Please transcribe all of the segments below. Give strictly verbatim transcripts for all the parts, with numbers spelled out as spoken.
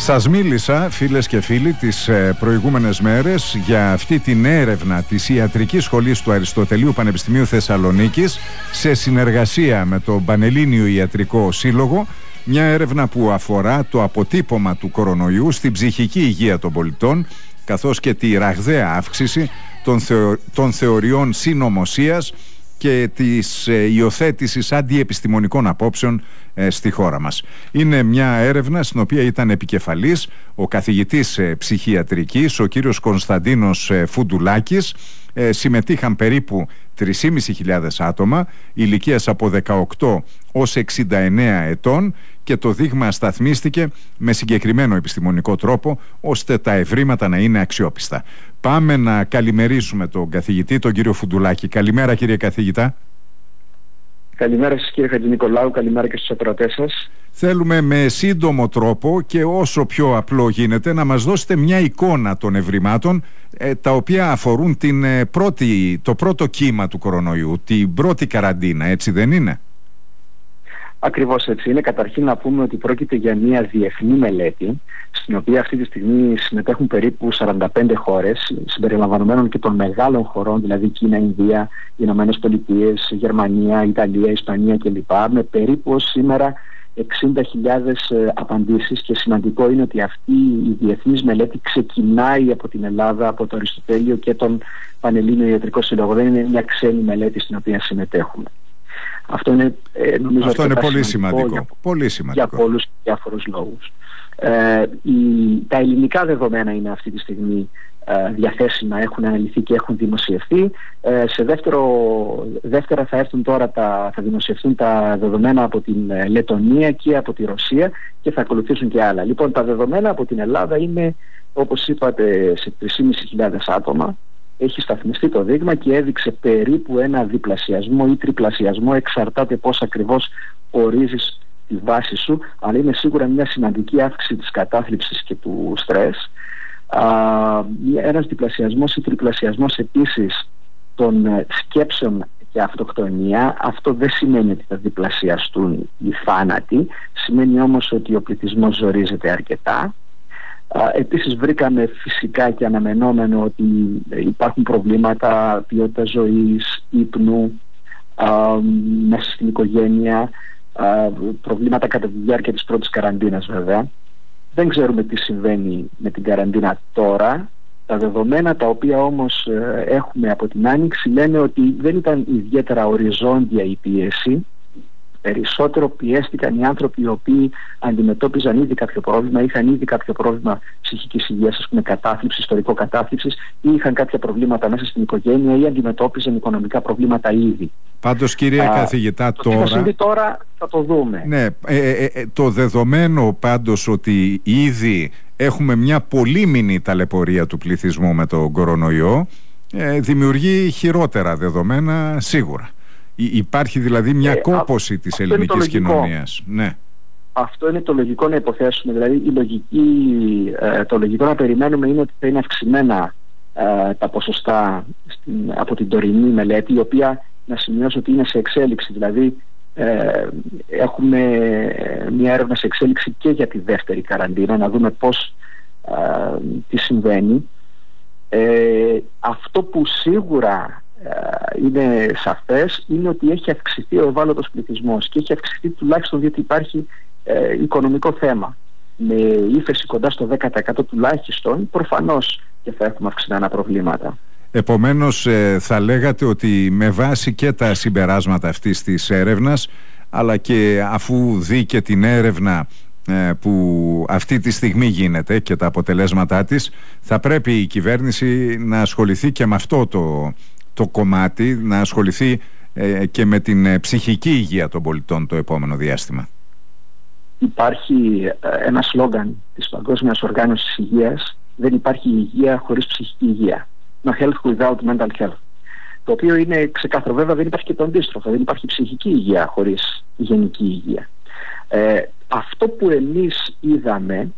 Σας μίλησα, φίλες και φίλοι, τις προηγούμενες μέρες για αυτή την έρευνα της Ιατρικής Σχολής του Αριστοτελείου Πανεπιστημίου Θεσσαλονίκης σε συνεργασία με το Πανελλήνιο Ιατρικό Σύλλογο. Μια έρευνα που αφορά το αποτύπωμα του κορονοϊού στην ψυχική υγεία των πολιτών, καθώς και τη ραγδαία αύξηση των, θεω... των θεωριών συνωμοσίας και της ε, υιοθέτησης αντιεπιστημονικών απόψεων ε, στη χώρα μας. Είναι μια έρευνα στην οποία ήταν επικεφαλής ο καθηγητής ε, ψυχιατρικής, ο κύριος Κωνσταντίνος ε, Φουντουλάκης. Ε, συμμετείχαν περίπου τρεις χιλιάδες πεντακόσια άτομα ηλικίας από δεκαοκτώ ως εξήντα εννέα ετών και το δείγμα σταθμίστηκε με συγκεκριμένο επιστημονικό τρόπο ώστε τα ευρήματα να είναι αξιόπιστα. Πάμε να καλημερίσουμε τον καθηγητή, τον κύριο Φουντουλάκη. Καλημέρα, κύριε καθηγητά. Καλημέρα σας, κύριε Χατζηνικολάου, καλημέρα και στους ακροατές σας. Θέλουμε με σύντομο τρόπο και όσο πιο απλό γίνεται να μας δώσετε μια εικόνα των ευρημάτων ε, τα οποία αφορούν την, ε, πρώτη, το πρώτο κύμα του κορονοϊού, την πρώτη καραντίνα, έτσι δεν είναι? Ακριβώς έτσι είναι. Καταρχήν να πούμε ότι πρόκειται για μια διεθνή μελέτη στην οποία αυτή τη στιγμή συμμετέχουν περίπου σαράντα πέντε χώρες συμπεριλαμβανομένων και των μεγάλων χωρών, δηλαδή Κίνα, Ινδία, Ηνωμένες Πολιτείες, Γερμανία, Ιταλία, Ισπανία κλπ. Με περίπου ως σήμερα εξήντα χιλιάδες απαντήσεις, και σημαντικό είναι ότι αυτή η διεθνής μελέτη ξεκινάει από την Ελλάδα, από το Αριστοτέλειο και τον Πανελλήνιο Ιατρικό Σύλλογο. Δεν είναι μια ξένη μελέτη στην οποία συμμετέχουμε. Αυτό είναι, ε, νομίζω, Αυτό είναι πολύ σημαντικό. Για, πολύ σημαντικό. Για πολλούς και διάφορους λόγους. Ε, η, τα ελληνικά δεδομένα είναι αυτή τη στιγμή ε, διαθέσιμα, έχουν αναλυθεί και έχουν δημοσιευθεί. Ε, σε δεύτερο, δεύτερα θα έρθουν τώρα τα, θα δημοσιευθούν τα δεδομένα από την Λετονία και από τη Ρωσία και θα ακολουθήσουν και άλλα. Λοιπόν, τα δεδομένα από την Ελλάδα είναι, όπως είπατε, σε τρεις χιλιάδες πεντακόσια άτομα. Έχει σταθμιστεί το δείγμα και έδειξε περίπου ένα διπλασιασμό ή τριπλασιασμό, εξαρτάται πώς ακριβώς ορίζεις τη βάση σου, αλλά είναι σίγουρα μια σημαντική αύξηση της κατάθλιψης και του στρες. Α, ένας διπλασιασμός ή τριπλασιασμός επίσης των σκέψεων και αυτοκτονία. Αυτό δεν σημαίνει ότι θα διπλασιαστούν οι θάνατοι, σημαίνει όμως ότι ο πληθυσμός ζορίζεται αρκετά. Επίσης βρήκαμε φυσικά και αναμενόμενο ότι υπάρχουν προβλήματα ποιότητας ζωής, ύπνου, α, μέσα στην οικογένεια, α, προβλήματα κατά τη διάρκεια της πρώτης καραντίνας βέβαια. Δεν ξέρουμε τι συμβαίνει με την καραντίνα τώρα. Τα δεδομένα τα οποία όμως ε, έχουμε από την Άνοιξη λένε ότι δεν ήταν ιδιαίτερα οριζόντια η πίεση. Περισσότερο πιέστηκαν οι άνθρωποι οι οποίοι αντιμετώπιζαν ήδη κάποιο πρόβλημα, είχαν ήδη κάποιο πρόβλημα ψυχικής υγείας, ας πούμε κατάθλιψης, ιστορικό κατάθλιψης, ή είχαν κάποια προβλήματα μέσα στην οικογένεια ή αντιμετώπιζαν οικονομικά προβλήματα ήδη. Πάντως, κύριε Α, καθηγητά, το τώρα... τι θα συμβεί τώρα θα το δούμε. Ναι, ε, ε, ε, το δεδομένο πάντως ότι ήδη έχουμε μια πολύμηνη ταλαιπωρία του πληθυσμού με τον κορονοϊό ε, δημιουργεί χειρότερα δεδομένα σίγουρα. Υπάρχει δηλαδή μια ε, κόπωση α, της ελληνικής κοινωνίας. Ναι. Αυτό είναι το λογικό να υποθέσουμε. Δηλαδή η λογική, ε, το λογικό να περιμένουμε είναι ότι θα είναι αυξημένα ε, τα ποσοστά στην, από την τωρινή μελέτη, η οποία να σημειώσω ότι είναι σε εξέλιξη. Δηλαδή ε, έχουμε μια έρευνα σε εξέλιξη και για τη δεύτερη καραντίνα, να δούμε πώς ε, τι συμβαίνει. Ε, αυτό που σίγουρα είναι σαφές είναι ότι έχει αυξηθεί ο ευάλωτος πληθυσμός, και έχει αυξηθεί τουλάχιστον διότι υπάρχει ε, οικονομικό θέμα. Με ύφεση κοντά στο δέκα τοις εκατό τουλάχιστον, προφανώς και θα έχουμε αυξημένα προβλήματα. Επομένως ε, θα λέγατε ότι με βάση και τα συμπεράσματα αυτής της έρευνας, αλλά και αφού δει και την έρευνα ε, που αυτή τη στιγμή γίνεται και τα αποτελέσματά της, θα πρέπει η κυβέρνηση να ασχοληθεί και με αυτό το το κομμάτι, να ασχοληθεί ε, και με την ε, ψυχική υγεία των πολιτών το επόμενο διάστημα. Υπάρχει ε, ένα σλόγγαν της Παγκόσμιας Οργάνωσης Υγείας: δεν υπάρχει υγεία χωρίς ψυχική υγεία. No health without mental health. Το οποίο είναι ξεκάθαρο. Βέβαια δεν υπάρχει και το αντίστροφο. Δεν υπάρχει ψυχική υγεία χωρίς γενική υγεία. Ε, αυτό που εμείς είδαμε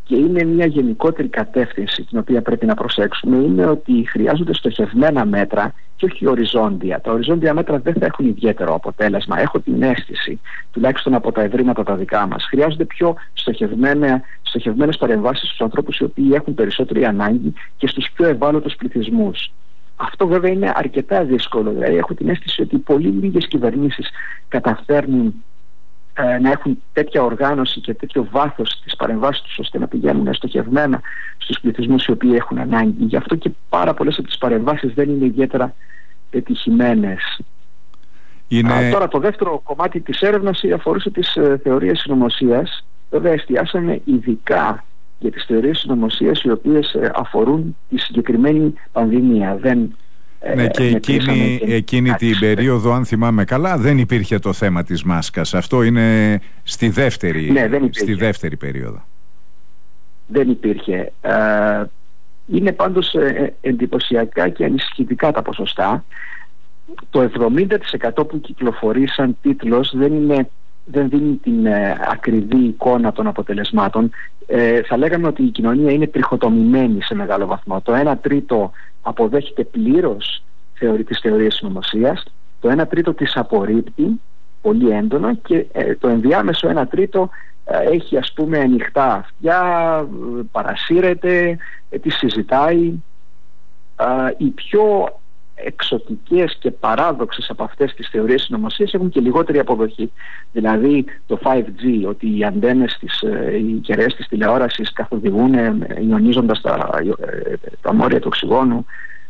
και είναι μια γενικότερη κατεύθυνση την οποία πρέπει να προσέξουμε, είναι ότι χρειάζονται στοχευμένα μέτρα και όχι οριζόντια. Τα οριζόντια μέτρα δεν θα έχουν ιδιαίτερο αποτέλεσμα. Έχω την αίσθηση, τουλάχιστον από τα ευρήματα τα δικά μας. Χρειάζονται πιο στοχευμένες παρεμβάσεις στους ανθρώπους οι οποίοι έχουν περισσότερη ανάγκη και στους πιο ευάλωτους πληθυσμούς. Αυτό βέβαια είναι αρκετά δύσκολο. Δηλαδή, έχω την αίσθηση ότι πολύ λίγες κυβερνήσεις καταφέρνουν ε, να έχουν τέτοια οργάνωση και τέτοιο βάθος στις παρεμβάσεις τους ώστε να πηγαίνουν στοχευμένα στους πληθυσμούς οι οποίοι έχουν ανάγκη. Γι' αυτό και πάρα πολλές από τις παρεμβάσεις δεν είναι ιδιαίτερα πετυχημένες. Είναι... Α, τώρα το δεύτερο κομμάτι της έρευνας αφορούσε τις ε, θεωρίες συνωμοσίας. Βέβαια εστιάσαμε ειδικά για τις θεωρίες συνωμοσίας οι οποίες ε, αφορούν τη συγκεκριμένη πανδημία. Δεν, ε, ναι, και εκείνη, και εκείνη την περίοδο, αν θυμάμαι καλά, δεν υπήρχε το θέμα της μάσκας. Αυτό είναι στη δεύτερη, ναι, δεν στη δεύτερη περίοδο. Δεν υπήρχε. Ε, είναι πάντως ε, εντυπωσιακά και ανησυχητικά τα ποσοστά. Το εβδομήντα τοις εκατό που κυκλοφορεί σαν τίτλος δεν είναι δεν δίνει την ε, ακριβή εικόνα των αποτελεσμάτων. Ε, θα λέγαμε ότι η κοινωνία είναι τριχοτομημένη σε μεγάλο βαθμό. Το ένα τρίτο αποδέχεται πλήρως θεωρεί, τις θεωρίες συνωμοσίας, το ένα τρίτο τις απορρίπτει πολύ έντονα και ε, το ενδιάμεσο ένα τρίτο ε, έχει ας πούμε ανοιχτά αυτιά, ε, παρασύρεται, ε, τις συζητάει. Ε, οι πιο εξωτικές και παράδοξες από αυτές τις θεωρίες συνωμοσίας έχουν και λιγότερη αποδοχή. Δηλαδή το φάιβ τζι, ότι οι αντένες της, οι κεραίες της τηλεόρασης καθοδηγούν ιονίζοντας τα, τα μόρια του οξυγόνου,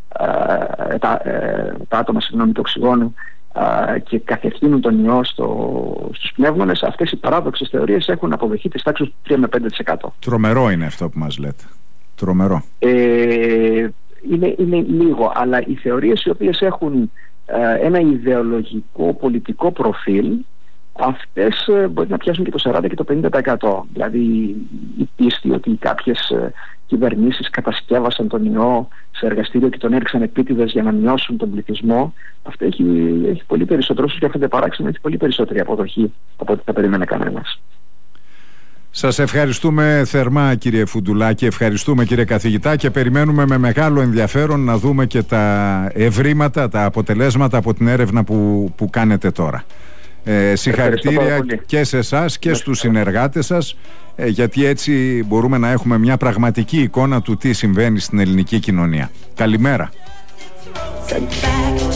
τα, τα άτομα συγγνώμη του οξυγόνου και καθευθύνουν τον ιό στο, στους πνεύμονες. Αυτές οι παράδοξες θεωρίες έχουν αποδοχή της τάξης του τρία με πέντε τοις εκατό. Τρομερό είναι αυτό που μας λέτε. Τρομερό. Ε, Είναι, είναι λίγο, αλλά οι θεωρίες οι οποίες έχουν ε, ένα ιδεολογικό πολιτικό προφίλ, αυτές ε, μπορεί να πιάσουν και το σαράντα και το πενήντα τοις εκατό. Δηλαδή η πίστη ότι κάποιες ε, κυβερνήσεις κατασκεύασαν τον ιό σε εργαστήριο και τον έριξαν επίτηδες για να μειώσουν τον πληθυσμό, αυτό έχει, έχει πολύ περισσότερο, όσο και αυτό παράξενο, έχει πολύ περισσότερη αποδοχή από ό,τι θα περίμενε κανένας. Σας ευχαριστούμε θερμά κύριε Φουντουλάκη, ευχαριστούμε κύριε καθηγητά και περιμένουμε με μεγάλο ενδιαφέρον να δούμε και τα ευρήματα, τα αποτελέσματα από την έρευνα που, που κάνετε τώρα. Ε, συγχαρητήρια και σε εσάς και στους συνεργάτες σας, ε, γιατί έτσι μπορούμε να έχουμε μια πραγματική εικόνα του τι συμβαίνει στην ελληνική κοινωνία. Καλημέρα.